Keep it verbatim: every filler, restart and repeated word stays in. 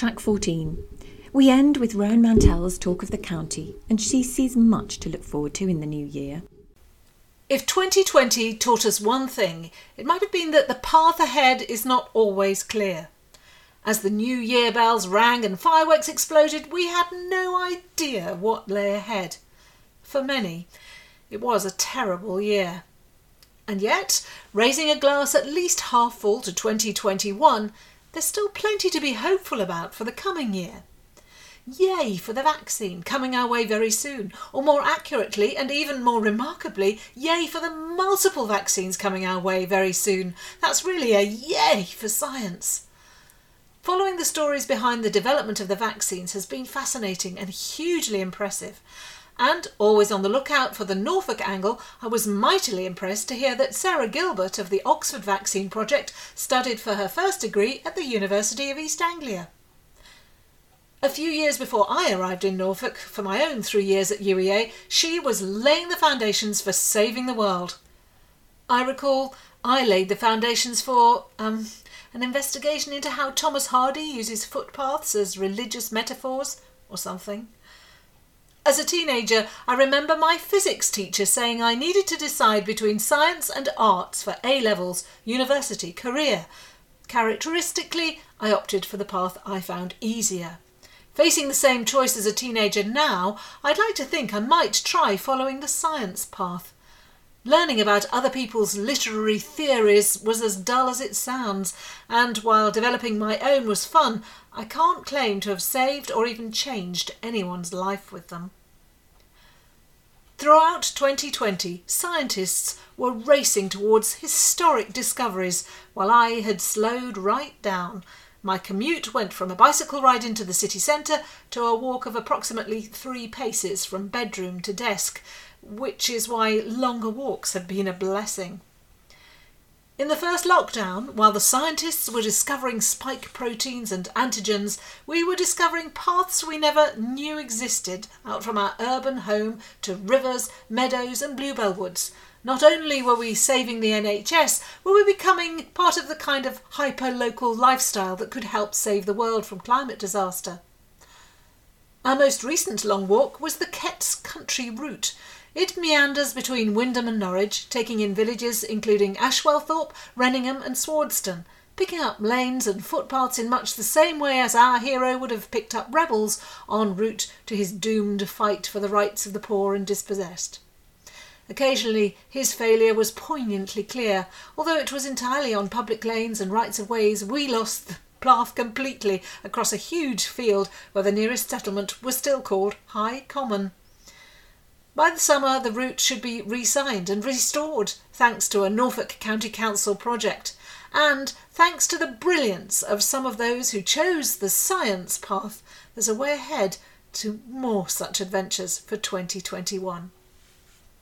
Track fourteen. We end with Rowan Mantell's talk of the county, and she sees much to look forward to in the new year. If twenty twenty taught us one thing, it might have been that the path ahead is not always clear. As the New Year bells rang and fireworks exploded, we had no idea what lay ahead. For many, it was a terrible year. And yet, raising a glass at least half full to twenty twenty-one, there's still plenty to be hopeful about for the coming year. Yay for the vaccine coming our way very soon, or more accurately and even more remarkably, yay for the multiple vaccines coming our way very soon. That's really a yay for science. Following the stories behind the development of the vaccines has been fascinating and hugely impressive. And, always on the lookout for the Norfolk angle, I was mightily impressed to hear that Sarah Gilbert of the Oxford Vaccine Project studied for her first degree at the University of East Anglia. A few years before I arrived in Norfolk for my own three years at U E A, she was laying the foundations for saving the world. I recall I laid the foundations for um, an investigation into how Thomas Hardy uses footpaths as religious metaphors or something. As a teenager, I remember my physics teacher saying I needed to decide between science and arts for A-levels, university, career. Characteristically, I opted for the path I found easier. Facing the same choice as a teenager now, I'd like to think I might try following the science path. Learning about other people's literary theories was as dull as it sounds, and while developing my own was fun, I can't claim to have saved or even changed anyone's life with them. Throughout twenty twenty, scientists were racing towards historic discoveries, while I had slowed right down. My commute went from a bicycle ride into the city centre to a walk of approximately three paces from bedroom to desk, which is why longer walks have been a blessing. In the first lockdown, while the scientists were discovering spike proteins and antigens, we were discovering paths we never knew existed out from our urban home to rivers, meadows and bluebell woods. Not only were we saving the N H S, were we becoming part of the kind of hyper-local lifestyle that could help save the world from climate disaster. Our most recent long walk was the Ketts Country Route. It meanders between Wymondham and Norwich, taking in villages including Ashwellthorpe, Renningham and Swardston, picking up lanes and footpaths in much the same way as our hero would have picked up rebels en route to his doomed fight for the rights of the poor and dispossessed. Occasionally his failure was poignantly clear. Although it was entirely on public lanes and rights-of-ways, we lost the path completely across a huge field where the nearest settlement was still called High Common. By the summer the route should be re-signed and restored thanks to a Norfolk County Council project, and thanks to the brilliance of some of those who chose the science path, there's a way ahead to more such adventures for twenty twenty-one.